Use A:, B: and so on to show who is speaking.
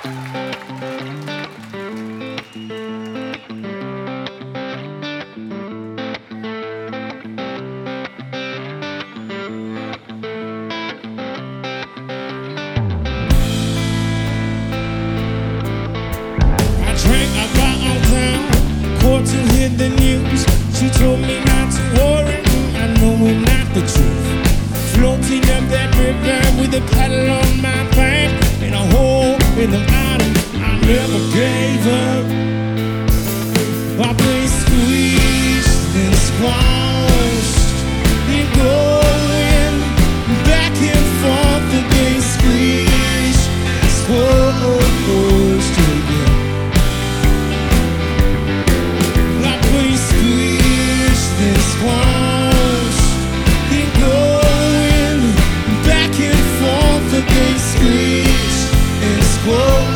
A: To hear the news, she told me not to worry. I know it's not the truth. Floating up that river with a paddle on my back and a hole in the bottom. I never gave up. I play squeeze and squall.